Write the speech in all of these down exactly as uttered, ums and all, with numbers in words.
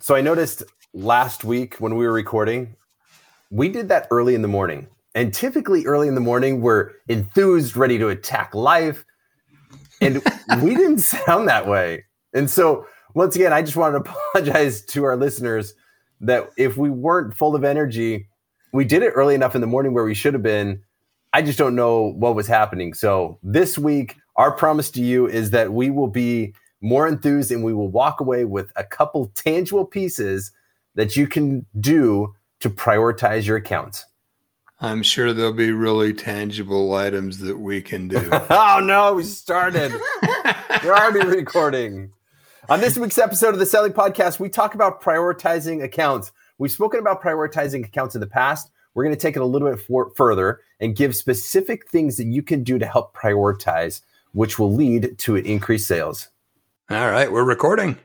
So I noticed last week when we were recording, we did that early in the morning. And typically early in the morning, we're enthused, ready to attack life. And we didn't sound that way. And so once again, I just want to apologize to our listeners that if we weren't full of energy, we did it early enough in the morning where we should have been. I just don't know what was happening. So this week, our promise to you is that we will be more enthused and we will walk away with a couple tangible pieces that you can do to prioritize your accounts. I'm sure there'll be really tangible items that we can do. Oh, no, we started. We're already recording. On this week's episode of the Selling Podcast, we talk about prioritizing accounts. We've spoken about prioritizing accounts in the past. We're going to take it a little bit for, further and give specific things that you can do to help prioritize, which will lead to increased sales. All right, we're recording.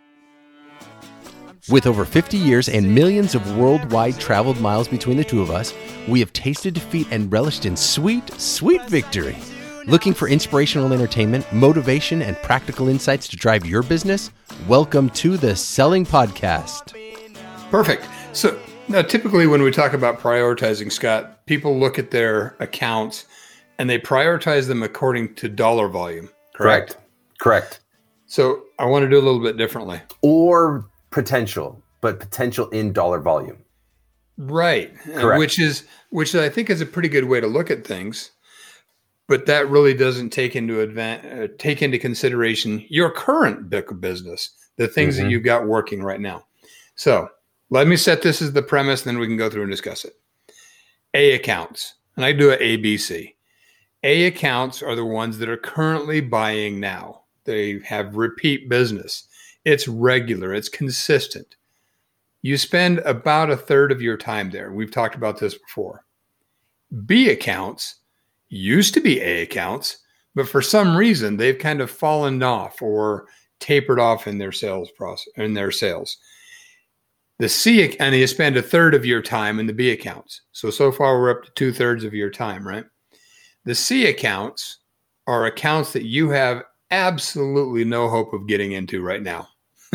With over fifty years and millions of worldwide traveled miles between the two of us, we have tasted defeat and relished in sweet, sweet victory. Looking for inspirational entertainment, motivation, and practical insights to drive your business? Welcome to the Selling Podcast. Perfect. So now, typically when we talk about prioritizing, Scott, people look at their accounts and they prioritize them according to dollar volume, correct? Correct. Correct. So I want to do a little bit differently. Or potential, but potential in dollar volume. Right. Correct. Which is, which I think is a pretty good way to look at things. But that really doesn't take into advan- uh, take into consideration your current book of business, the things mm-hmm. that you've got working right now. So let me set this as the premise, and then we can go through and discuss it. A accounts, and I do a A B C. A accounts are the ones that are currently buying now. They have repeat business. It's regular. It's consistent. You spend about a third of your time there. We've talked about this before. B accounts used to be A accounts, but for some reason they've kind of fallen off or tapered off in their sales process, in their sales. The C, and you spend a third of your time in the B accounts. So, so far we're up to two thirds of your time, right? The C accounts are accounts that you have absolutely no hope of getting into right now.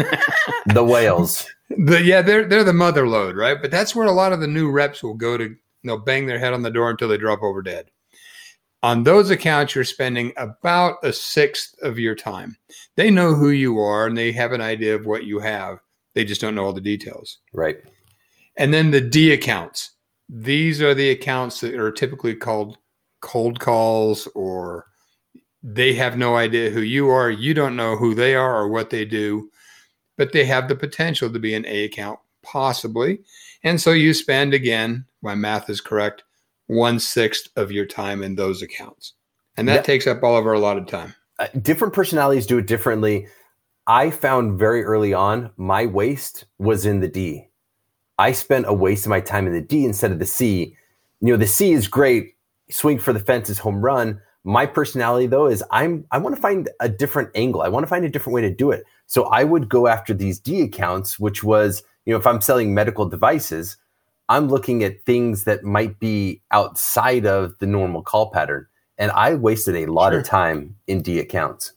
The whales. The, yeah, they're they're the mother load, right? But that's where a lot of the new reps will go to, they'll bang their head on the door until they drop over dead. On those accounts, you're spending about a sixth of your time. They know who you are and they have an idea of what you have. They just don't know all the details. Right. And then the D accounts. These are the accounts that are typically called cold calls, or they have no idea who you are. You don't know who they are or what they do, but they have the potential to be an A account, possibly. And so you spend, again, my math is correct, one-sixth of your time in those accounts. And that yeah. takes up all of our allotted time. Uh, different personalities do it differently. I found very early on, my waste was in the D. I spent a waste of my time in the D instead of the C. You know, the C is great. Swing for the fences, home run. My personality, though, is I'm I want to find a different angle. I want to find a different way to do it. So I would go after these D accounts, which was, you know, if I'm selling medical devices, I'm looking at things that might be outside of the normal call pattern. And I wasted a lot sure. of time in D accounts.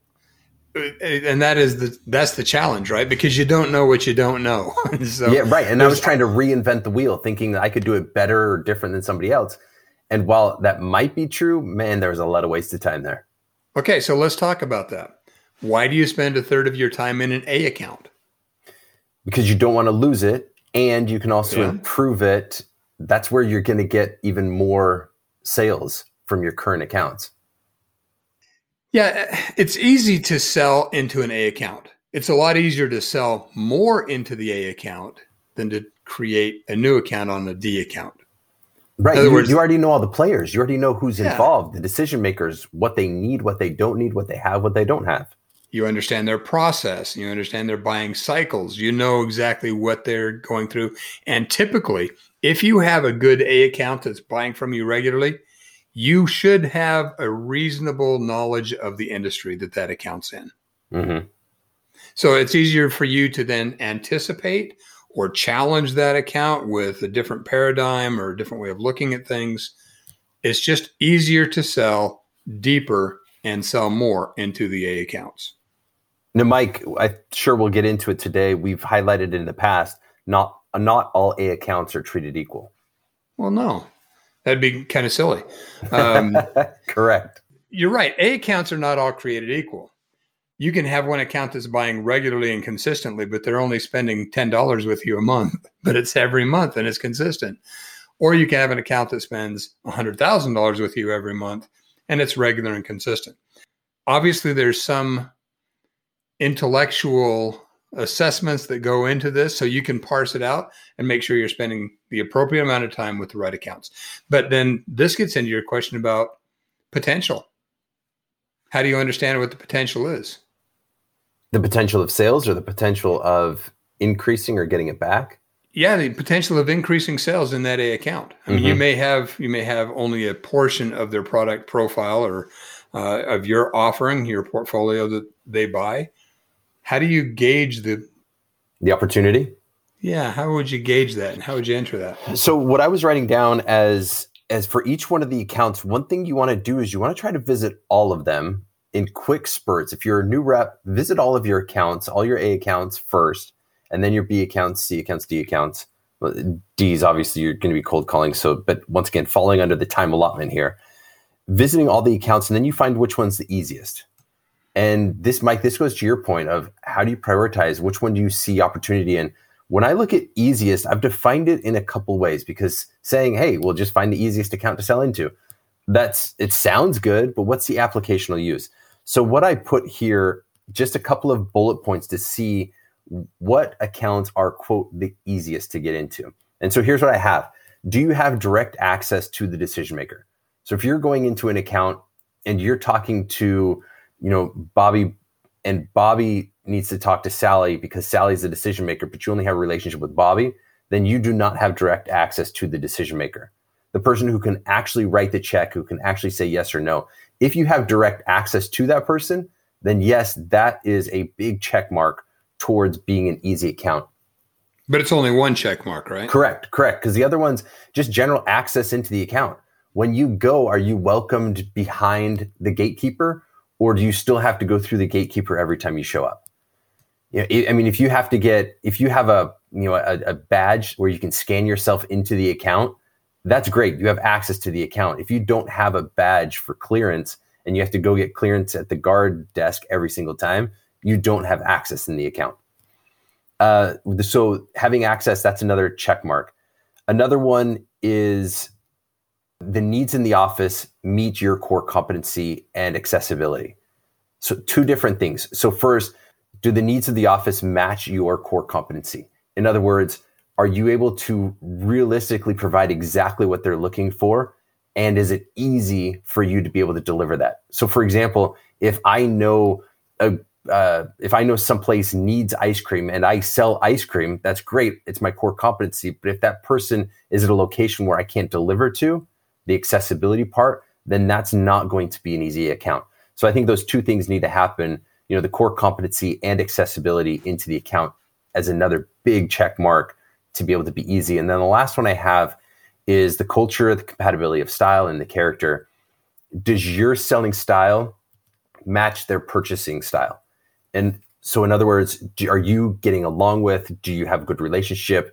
And that is the that's the challenge, right? Because you don't know what you don't know. So yeah, right. And I was trying to reinvent the wheel, thinking that I could do it better or different than somebody else. And while that might be true, man, there was a lot of wasted time there. Okay, so let's talk about that. Why do you spend a third of your time in an A account? Because you don't want to lose it, and you can also yeah. improve it. That's where you're going to get even more sales from your current accounts. Yeah, it's easy to sell into an A account. It's a lot easier to sell more into the A account than to create a new account on a D account. Right. You, words, you already know all the players. You already know who's yeah. involved, the decision makers, what they need, what they don't need, what they have, what they don't have. You understand their process. You understand their buying cycles. You know exactly what they're going through. And typically, if you have a good A account that's buying from you regularly, you should have a reasonable knowledge of the industry that that account's in. Mm-hmm. So it's easier for you to then anticipate or challenge that account with a different paradigm or a different way of looking at things. It's just easier to sell deeper and sell more into the A accounts. Now, Mike, I'm sure we'll get into it today. We've highlighted in the past, not not all A accounts are treated equal. Well, no, that'd be kind of silly. Um, Correct. You're right. A accounts are not all created equal. You can have one account that's buying regularly and consistently, but they're only spending ten dollars with you a month, but it's every month and it's consistent. Or you can have an account that spends one hundred thousand dollars with you every month and it's regular and consistent. Obviously, there's some intellectual assessments that go into this so you can parse it out and make sure you're spending the appropriate amount of time with the right accounts. But then this gets into your question about potential. How do you understand what the potential is? The potential of sales or the potential of increasing or getting it back? Yeah, the potential of increasing sales in that A account. I mean, mm-hmm. you may have you may have only a portion of their product profile or uh, of your offering, your portfolio that they buy. How do you gauge the the opportunity? Yeah, how would you gauge that, and how would you enter that? So, what I was writing down as as for each one of the accounts, one thing you want to do is you want to try to visit all of them in quick spurts. If you're a new rep, visit all of your accounts, all your A accounts first, and then your B accounts, C accounts, D accounts. Well, D's obviously you're going to be cold calling. So, but once again, falling under the time allotment here, visiting all the accounts, and then you find which one's the easiest. And this, Mike, this goes to your point of how do you prioritize? Which one do you see opportunity in? When I look at easiest, I've defined it in a couple ways because saying, hey, we'll just find the easiest account to sell into. That's, it sounds good, but what's the applicational use? So what I put here, just a couple of bullet points to see what accounts are, quote, the easiest to get into. And so here's what I have. Do you have direct access to the decision maker? So if you're going into an account and you're talking to, you know, Bobby, and Bobby needs to talk to Sally because Sally's the decision maker, but you only have a relationship with Bobby, then you do not have direct access to the decision maker. The person who can actually write the check, who can actually say yes or no. If you have direct access to that person, then yes, that is a big check mark towards being an easy account. But it's only one check mark, right? Correct, correct. Because the other one's just general access into the account. When you go, are you welcomed behind the gatekeeper? Or do you still have to go through the gatekeeper every time you show up? You know, I mean, if you have to get, if you have a, you know, a, a badge where you can scan yourself into the account, that's great. You have access to the account. If you don't have a badge for clearance and you have to go get clearance at the guard desk every single time, you don't have access in the account. Uh, so having access, that's another check mark. Another one is the needs in the office meet your core competency and accessibility. So two different things. So first, do the needs of the office match your core competency? In other words, are you able to realistically provide exactly what they're looking for? And is it easy for you to be able to deliver that? So for example, if I know a Uh, if I know someplace needs ice cream and I sell ice cream, that's great. It's my core competency. But if that person is at a location where I can't deliver to, the accessibility part, then that's not going to be an easy account. So I think those two things need to happen, you know, the core competency and accessibility into the account as another big check mark to be able to be easy. And then the last one I have is the culture, the compatibility of style and the character. Does your selling style match their purchasing style? And so in other words, do, are you getting along with, do you have a good relationship?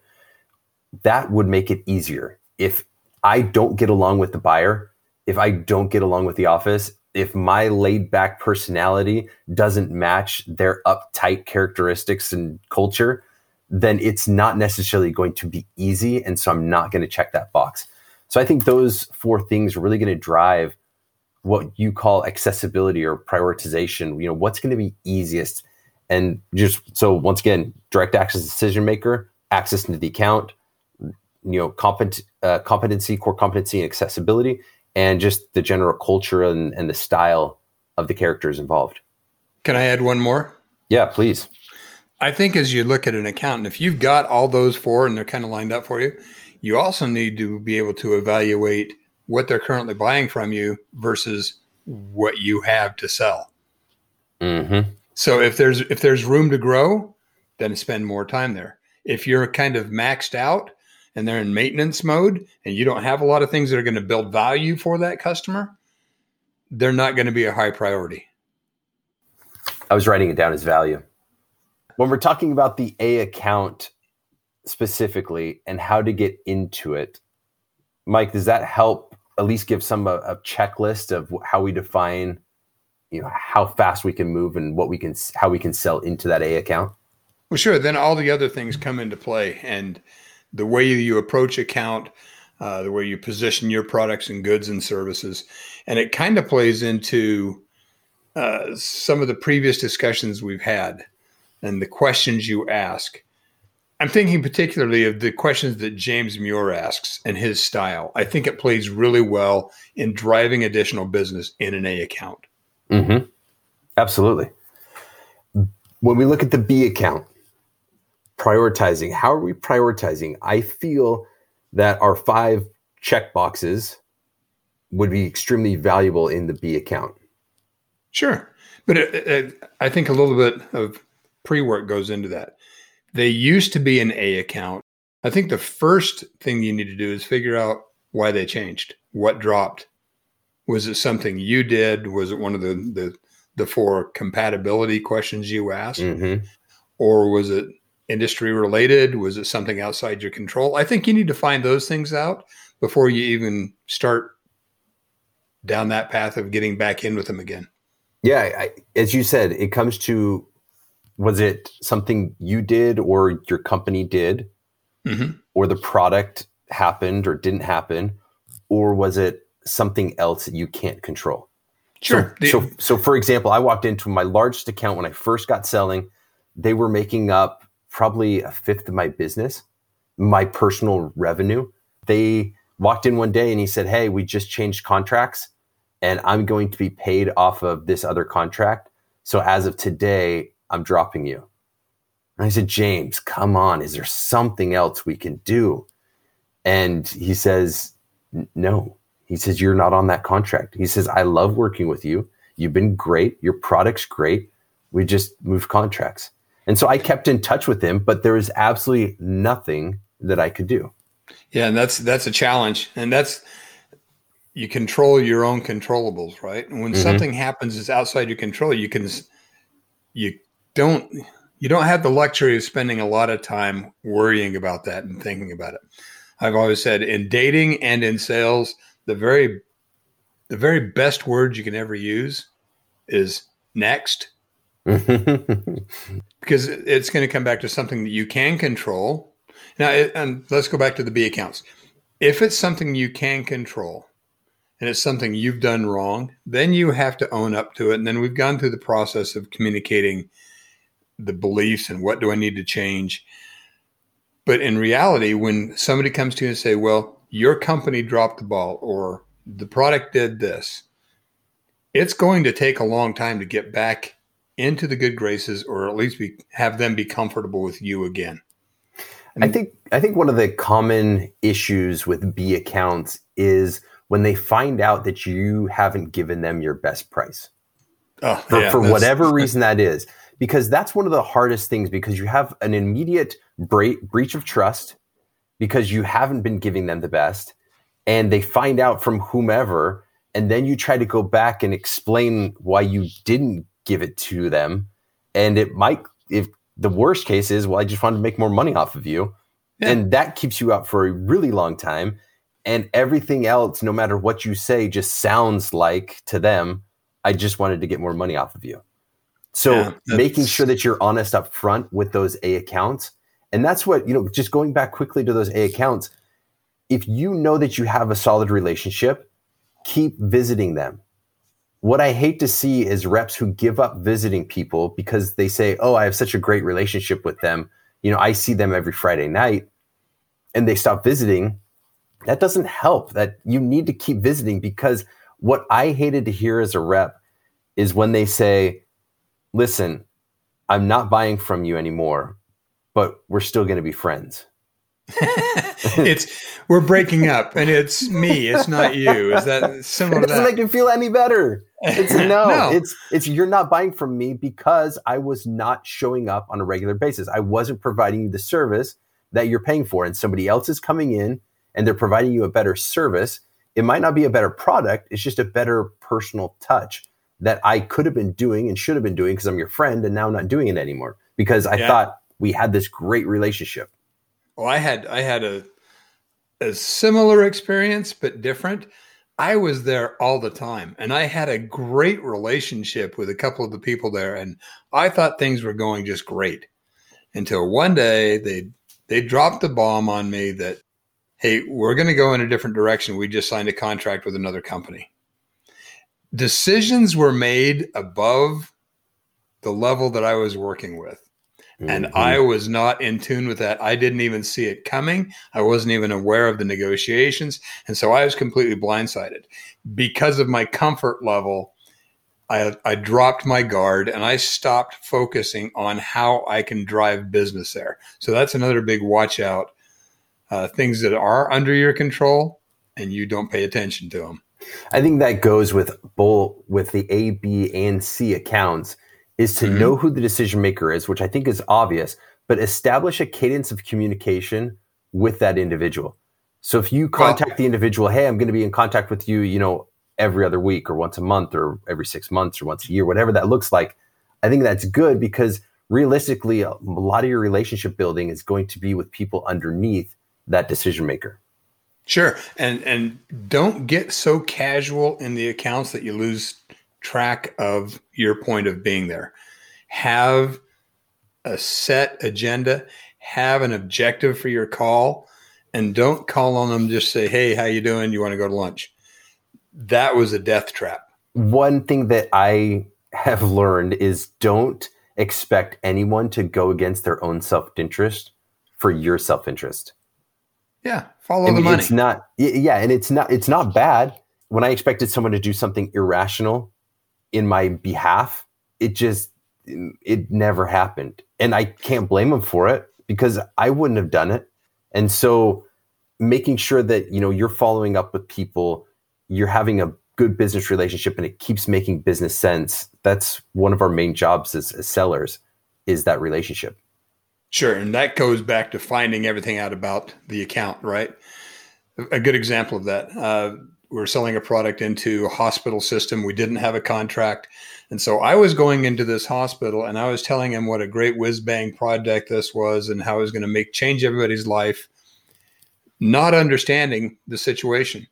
That would make it easier. If I don't get along with the buyer, if I don't get along with the office, if my laid back personality doesn't match their uptight characteristics and culture, then it's not necessarily going to be easy. And so I'm not going to check that box. So I think those four things are really going to drive what you call accessibility or prioritization. You know, what's going to be easiest? And just so once again, direct access decision maker, access into the account, you know, compet, uh, competency, core competency and accessibility, and just the general culture and, and the style of the characters involved. Can I add one more? Yeah, please. I think as you look at an account, and if you've got all those four and they're kind of lined up for you, you also need to be able to evaluate what they're currently buying from you versus what you have to sell. Mm-hmm. So if there's if there's room to grow, then spend more time there. If you're kind of maxed out and they're in maintenance mode and you don't have a lot of things that are going to build value for that customer, they're not going to be a high priority. I was writing it down as value. When we're talking about the A account specifically and how to get into it, Mike, does that help at least give some a, a checklist of how we define, you know, how fast we can move and what we can, how we can sell into that A account? Well, sure. Then all the other things come into play, and the way you approach account, uh, the way you position your products and goods and services, and it kind of plays into uh, some of the previous discussions we've had and the questions you ask. I'm thinking particularly of the questions that James Muir asks and his style. I think it plays really well in driving additional business in an A account. Mm-hmm. Absolutely. When we look at the B account, prioritizing, how are we prioritizing? I feel that our five check boxes would be extremely valuable in the B account. Sure. But it, it, I think a little bit of pre-work goes into that. They used to be an A account. I think the first thing you need to do is figure out why they changed, what dropped. Was it something you did? Was it one of the the, the four compatibility questions you asked? Mm-hmm. Or was it industry related? Was it something outside your control? I think you need to find those things out before you even start down that path of getting back in with them again. Yeah, I, as you said, it comes to, was it something you did or your company did, mm-hmm. or the product happened or didn't happen, or was it something else that you can't control? Sure. So, so, so for example, I walked into my largest account when I first got selling. They were making up probably a fifth of my business, my personal revenue. They walked in one day and he said, "Hey, we just changed contracts and I'm going to be paid off of this other contract. So as of today, I'm dropping you." And I said, "James, come on. Is there something else we can do?" And he says, "No." He says, "You're not on that contract." He says, "I love working with you. You've been great. Your product's great. We just moved contracts." And so I kept in touch with him, but there was absolutely nothing that I could do. Yeah, and that's that's a challenge. And that's, you control your own controllables, right? And when mm-hmm. something happens that's outside your control, you can you don't you don't have the luxury of spending a lot of time worrying about that and thinking about it. I've always said in dating and in sales, the very the very best word you can ever use is next. Because it's going to come back to something that you can control. Now, it, and let's go back to the B accounts. If it's something you can control and it's something you've done wrong, then you have to own up to it. And then we've gone through the process of communicating the beliefs and what do I need to change. But in reality, when somebody comes to you and say, well, your company dropped the ball or the product did this, it's going to take a long time to get back into the good graces, or at least be, have them be comfortable with you again. And I think I think one of the common issues with B accounts is when they find out that you haven't given them your best price. Oh, for yeah, for whatever reason that is. Because that's one of the hardest things, because you have an immediate bre- breach of trust because you haven't been giving them the best, and they find out from whomever, and then you try to go back and explain why you didn't give it to them. And it might, if the worst case is, well, I just wanted to make more money off of you. Yeah. And that keeps you up for a really long time. And everything else, no matter what you say, just sounds like to them, I just wanted to get more money off of you. So yeah, making sure that you're honest up front with those A accounts. And that's what, you know, just going back quickly to those A accounts, if you know that you have a solid relationship, keep visiting them. What I hate to see is reps who give up visiting people because they say, oh, I have such a great relationship with them. You know, I see them every Friday night, and they stop visiting. That doesn't help. That you need to keep visiting, because what I hated to hear as a rep is when they say, listen, I'm not buying from you anymore, but we're still going to be friends. It's we're breaking up and it's me, it's not you. Is that similar to that? It doesn't make you feel any better. It's no, no, it's it's you're not buying from me because I was not showing up on a regular basis. I wasn't providing you the service that you're paying for, and somebody else is coming in and they're providing you a better service. It might not be a better product, it's just a better personal touch. that I could have been doing and should have been doing because I'm your friend, and now I'm not doing it anymore because I Yeah. thought we had this great relationship. Well, I had I had a a similar experience, but different. I was there all the time, and I had a great relationship with a couple of the people there, and I thought things were going just great until one day they they dropped the bomb on me that, hey, we're going to go in a different direction. We just signed a contract with another company. Decisions were made above the level that I was working with. And Mm-hmm. I was not in tune with that. I didn't even see it coming. I wasn't even aware of the negotiations. And so I was completely blindsided. Because of my comfort level, I, I dropped my guard and I stopped focusing on how I can drive business there. So that's another big watch out. Uh, things that are under your control and you don't pay attention to them. I think that goes with both with the A, B, and C accounts is to Mhm. know who the decision maker is, which I think is obvious, but establish a cadence of communication with that individual. So if you contact Well- the individual, hey, I'm going to be in contact with you, you know, every other week or once a month or every six months or once a year, whatever that looks like, I think that's good because realistically, a lot of your relationship building is going to be with people underneath that decision maker. Sure. And and don't get so casual in the accounts that you lose track of your point of being there. Have a set agenda, have an objective for your call, and don't call on them just say, hey, how you doing? You want to go to lunch? That was a death trap. One thing that I have learned is don't expect anyone to go against their own self-interest for your self-interest. Yeah. Follow I mean, the money. it's not, y- yeah, and it's not, it's not bad. When I expected someone to do something irrational in my behalf, it just, it never happened. And I can't blame them for it because I wouldn't have done it. And so making sure that, you know, you're following up with people, you're having a good business relationship and it keeps making business sense. That's one of our main jobs as, as sellers is that relationship. Sure. And that goes back to finding everything out about the account, right? A good example of that. Uh, we're selling a product into a hospital system. We didn't have a contract. And so I was going into this hospital and I was telling him what a great whiz bang project this was and how it was going to make change everybody's life, not understanding the situation.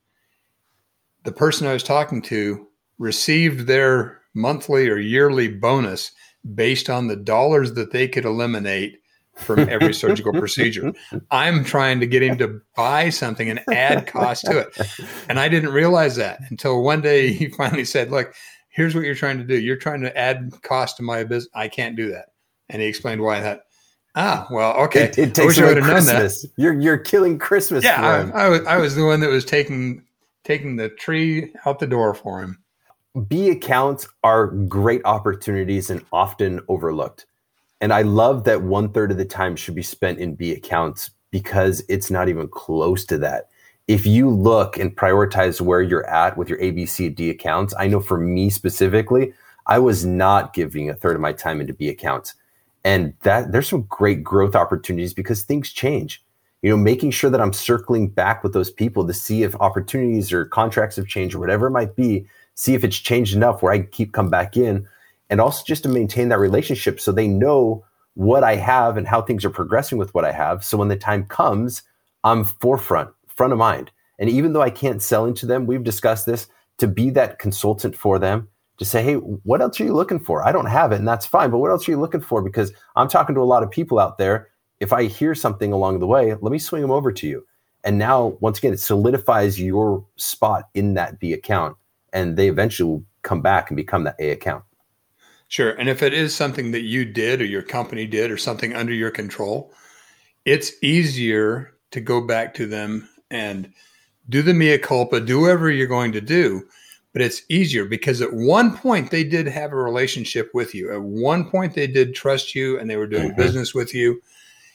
The person I was talking to received their monthly or yearly bonus based on the dollars that they could eliminate from every surgical procedure. I'm trying to get him to buy something and add cost to it. And I didn't realize that until one day he finally said, look, here's what you're trying to do. You're trying to add cost to my business. I can't do that. And he explained why. I thought, ah, well, okay. It, it I takes wish I away would have known that. Christmas. You're, you're killing Christmas Yeah, for him. I, I, was, I was the one that was taking taking the tree out the door for him. B accounts are great opportunities and often overlooked. And I love that one third of the time should be spent in B accounts because it's not even close to that. If you look and prioritize where you're at with your A, B, C, D accounts, I know for me specifically, I was not giving a third of my time into B accounts. And that there's some great growth opportunities because things change. You know, making sure that I'm circling back with those people to see if opportunities or contracts have changed or whatever it might be, see if it's changed enough where I can keep come back in. And also just to maintain that relationship so they know what I have and how things are progressing with what I have. So when the time comes, I'm forefront, front of mind. And even though I can't sell into them, we've discussed this, to be that consultant for them, to say, hey, what else are you looking for? I don't have it and that's fine, but what else are you looking for? Because I'm talking to a lot of people out there. If I hear something along the way, let me swing them over to you. And now, once again, it solidifies your spot in that B account and they eventually will come back and become that A account. Sure. And if it is something that you did or your company did or something under your control, it's easier to go back to them and do the mea culpa, do whatever you're going to do. But it's easier because at one point they did have a relationship with you. At one point they did trust you and they were doing mm-hmm. business with you.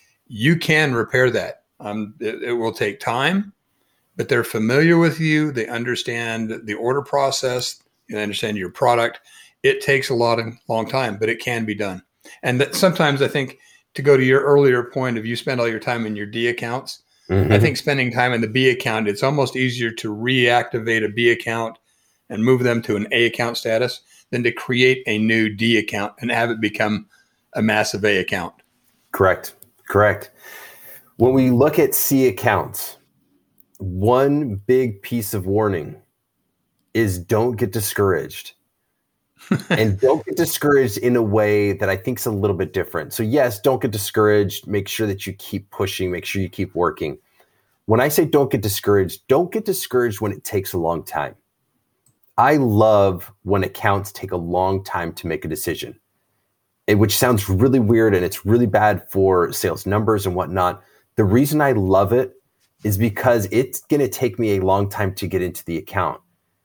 You can repair that. Um, it, it will take time, but they're familiar with you. They understand the order process. They understand your product. It takes a lot of long time, but it can be done. And that sometimes I think, to go to your earlier point of you spend all your time in your D accounts, mm-hmm. I think spending time in the B account, it's almost easier to reactivate a B account and move them to an A account status than to create a new D account and have it become a massive A account. Correct. Correct. When we look at C accounts, one big piece of warning is don't get discouraged. And don't get discouraged in a way that I think is a little bit different. So yes, don't get discouraged. Make sure that you keep pushing. Make sure you keep working. When I say don't get discouraged, don't get discouraged when it takes a long time. I love when accounts take a long time to make a decision, which sounds really weird and it's really bad for sales numbers and whatnot. The reason I love it is because it's going to take me a long time to get into the account.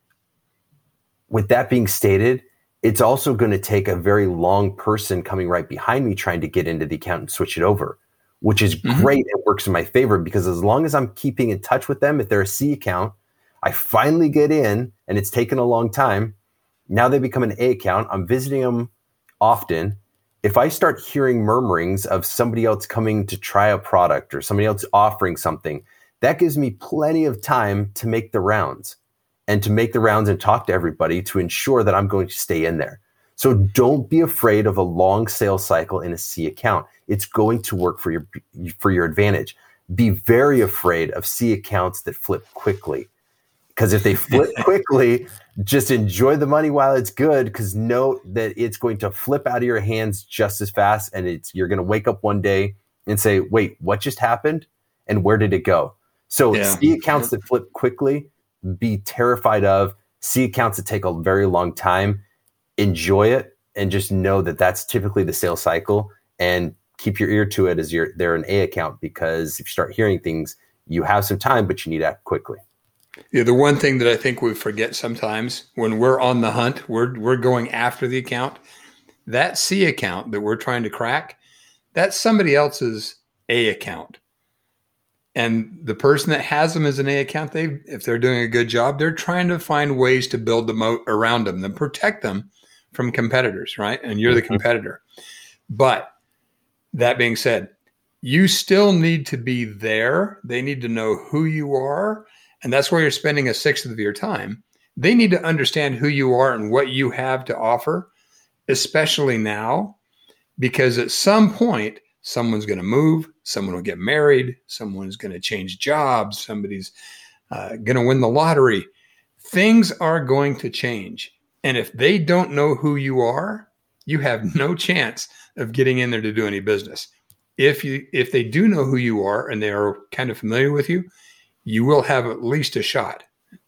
With that being stated, it's also going to take a very long person coming right behind me trying to get into the account and switch it over, which is mm-hmm. great. It works in my favor because as long as I'm keeping in touch with them, if they're a C account, I finally get in and it's taken a long time. Now they become an A account. I'm visiting them often. If I start hearing murmurings of somebody else coming to try a product or somebody else offering something, that gives me plenty of time to make the rounds. And to make the rounds and talk to everybody to ensure that I'm going to stay in there. So don't be afraid of a long sales cycle in a C account. It's going to work for your for your advantage. Be very afraid of C accounts that flip quickly. Because if they flip quickly, just enjoy the money while it's good, because know that it's going to flip out of your hands just as fast. And it's you're going to wake up one day and say, wait, what just happened? And where did it go? So yeah. C accounts that flip quickly, be terrified of. C accounts that take a very long time, enjoy it, and just know that that's typically the sales cycle, and keep your ear to it as you're they're an A account, because if you start hearing things, you have some time, but you need to act quickly. Yeah, the one thing that I think we forget sometimes when we're on the hunt, we're we're going after the account, that C account that we're trying to crack, that's somebody else's A account. And the person that has them as an A account, they if they're doing a good job, they're trying to find ways to build the moat around them and protect them from competitors, right? And you're the competitor. But that being said, you still need to be there. They need to know who you are. And that's where you're spending a sixth of your time. They need to understand who you are and what you have to offer, especially now, because at some point, someone's going to move, someone will get married, someone's going to change jobs, somebody's uh, going to win the lottery. Things are going to change. And if they don't know who you are, you have no chance of getting in there to do any business. If you if they do know who you are and they are kind of familiar with you, you will have at least a shot.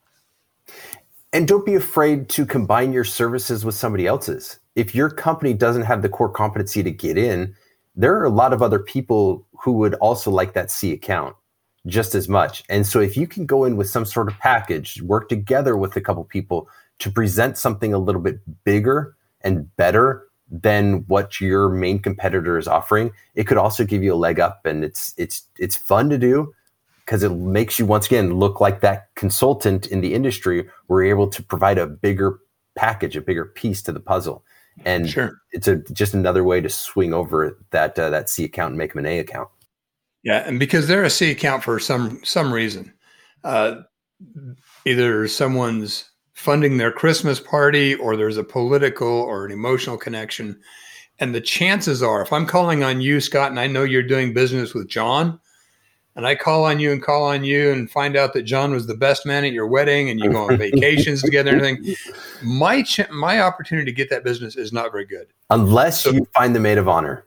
And don't be afraid to combine your services with somebody else's. If your company doesn't have the core competency to get in, there are a lot of other people who would also like that C account just as much. And so if you can go in with some sort of package, work together with a couple people to present something a little bit bigger and better than what your main competitor is offering, it could also give you a leg up. And it's it's it's fun to do because it makes you, once again, look like that consultant in the industry. We're able to provide a bigger package, a bigger piece to the puzzle. And sure. It's a just another way to swing over that uh, that C account and make them an A account. Yeah, and because they're a C account for some some reason, uh, either someone's funding their Christmas party, or there's a political or an emotional connection. And the chances are, if I'm calling on you, Scott, and I know you're doing business with John, and I call on you and call on you and find out that John was the best man at your wedding and you go on vacations together and everything, my ch- my opportunity to get that business is not very good. Unless so, you find the maid of honor.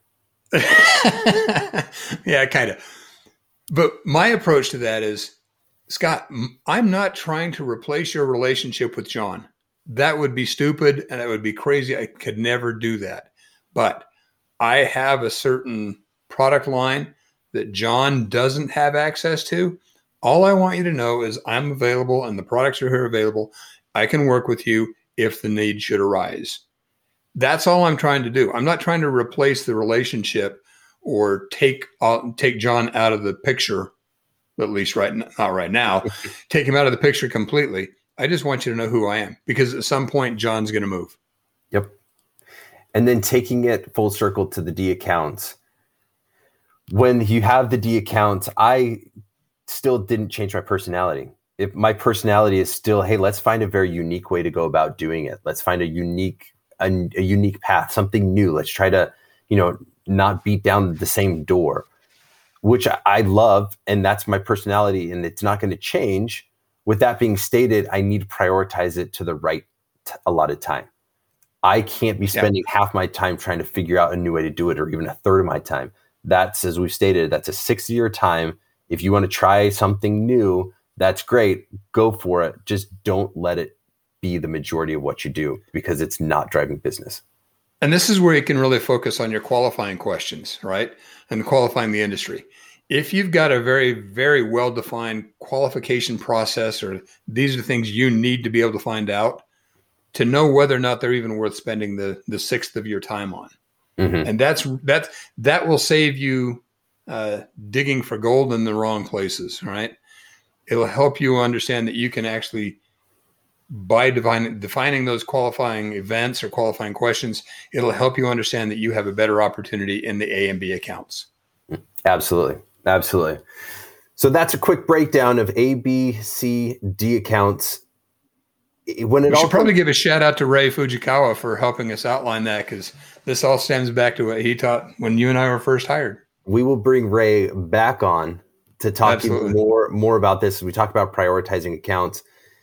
Yeah, kind of. But my approach to that is, Scott, I'm not trying to replace your relationship with John. That would be stupid and that would be crazy. I could never do that. But I have a certain product line that John doesn't have access to. All I want you to know is I'm available and the products are here available. I can work with you if the need should arise. That's all I'm trying to do. I'm not trying to replace the relationship or take uh, take John out of the picture, at least right not right now. Take him out of the picture completely. I just want you to know who I am, because at some point John's going to move. Yep. And then taking it full circle to the D accounts. When you have the D accounts, I still didn't change my personality. If my personality is still, hey, let's find a very unique way to go about doing it. Let's find a unique a, a unique path, something new. Let's try to, you know, not beat down the same door, which I, I love. And that's my personality, and it's not going to change. With that being stated, I need to prioritize it to the right t- allotted time. I can't be spending yeah. half my time trying to figure out a new way to do it, or even a third of my time. That's, as we've stated, that's a sixth of your time. If you want to try something new, that's great. Go for it. Just don't let it be the majority of what you do, because it's not driving business. And this is where you can really focus on your qualifying questions, right? And qualifying the industry. If you've got a very, very well-defined qualification process, or these are the things you need to be able to find out to know whether or not they're even worth spending the, the sixth of your time on. Mm-hmm. And that's, that's, that will save you uh, digging for gold in the wrong places, right? It'll help you understand that you can actually, by defining, defining those qualifying events or qualifying questions, it'll help you understand that you have a better opportunity in the A and B accounts. Absolutely. Absolutely. So that's a quick breakdown of A, B, C, D accounts. When it we all should probably comes- give a shout out to Ray Fujikawa for helping us outline that, because this all stems back to what he taught when you and I were first hired. We will bring Ray back on to talk even more, more about this. We talk about prioritizing accounts.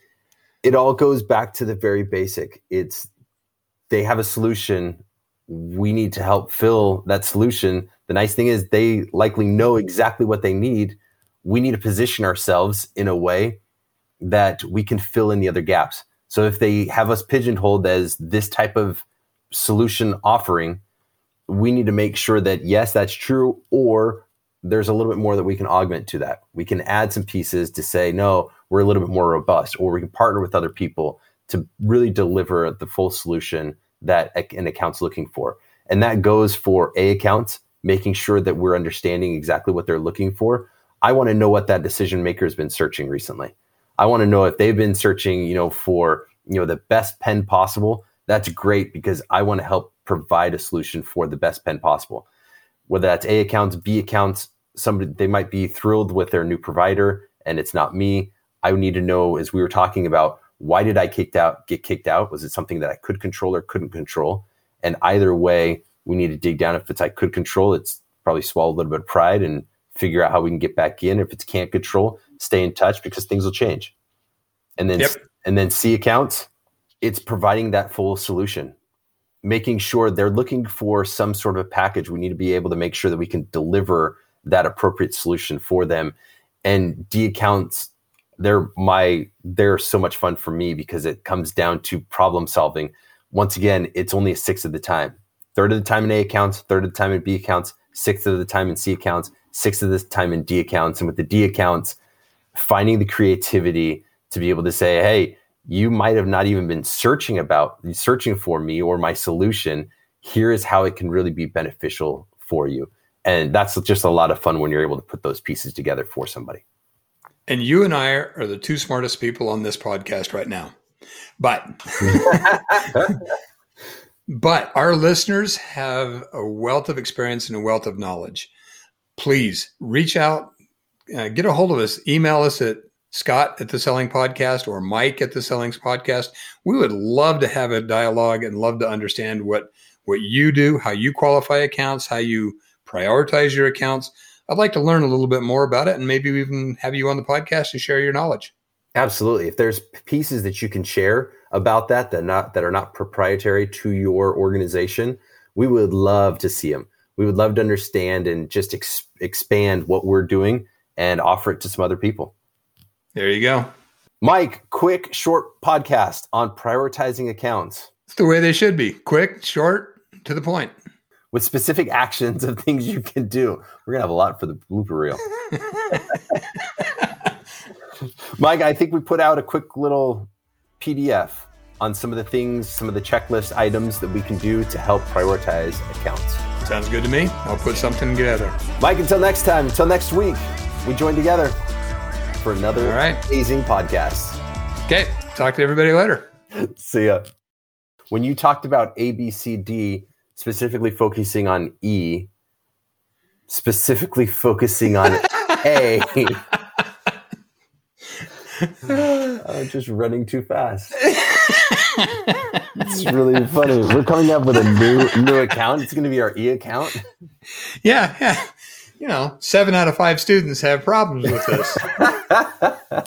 It all goes back to the very basic. It's they have a solution. We need to help fill that solution. The nice thing is they likely know exactly what they need. We need to position ourselves in a way that we can fill in the other gaps. So if they have us pigeonholed as this type of solution offering, we need to make sure that, yes, that's true, or there's a little bit more that we can augment to that. We can add some pieces to say, no, we're a little bit more robust, or we can partner with other people to really deliver the full solution that an account's looking for. And that goes for A accounts, making sure that we're understanding exactly what they're looking for. I want to know what that decision maker has been searching recently. I want to know if they've been searching, you know, for, you know, the best pen possible. That's great, because I want to help provide a solution for the best pen possible. Whether that's A accounts, B accounts, somebody, they might be thrilled with their new provider and it's not me. I need to know, as we were talking about, why did I kicked out, get kicked out? Was it something that I could control or couldn't control? And either way, we need to dig down. If it's I could control, it's probably swallow a little bit of pride and figure out how we can get back in. If it's can't control, stay in touch, because things will change. And then, yep. and then C accounts, it's providing that full solution, making sure they're looking for some sort of a package. We need to be able to make sure that we can deliver that appropriate solution for them. And D accounts, they're my, they're so much fun for me, because it comes down to problem solving. Once again, it's only a sixth of the time. Third of the time in A accounts, third of the time in B accounts, sixth of the time in C accounts, sixth of the time in D accounts. And with the D accounts, finding the creativity to be able to say, hey, you might have not even been searching about, searching for me or my solution. Here is how it can really be beneficial for you. And that's just a lot of fun when you're able to put those pieces together for somebody. And you and I are the two smartest people on this podcast right now. But, but our listeners have a wealth of experience and a wealth of knowledge. Please reach out, uh, get a hold of us, email us at Scott at the Selling Podcast or Mike at the Selling Podcast. We would love to have a dialogue and love to understand what, what you do, how you qualify accounts, how you prioritize your accounts. I'd like to learn a little bit more about it, and maybe we even have you on the podcast to share your knowledge. Absolutely. If there's pieces that you can share about that that not that are not proprietary to your organization, we would love to see them. We would love to understand and just ex- expand what we're doing and offer it to some other people. There you go. Mike, quick, short podcast on prioritizing accounts. It's the way they should be. Quick, short, to the point. With specific actions of things you can do. We're going to have a lot for the blooper reel. Mike, I think we put out a quick little P D F on some of the things, some of the checklist items that we can do to help prioritize accounts. Sounds good to me. I'll put something together. Mike, until next time, until next week, we join together for another All right. amazing podcast. Okay. Talk to everybody later. See ya. When you talked about A, B, C, D, specifically focusing on E, specifically focusing on A, I'm just running too fast. It's really funny. We're coming up with a new new account. It's going to be our e account. Yeah, yeah. You know, seven out of five students have problems with this.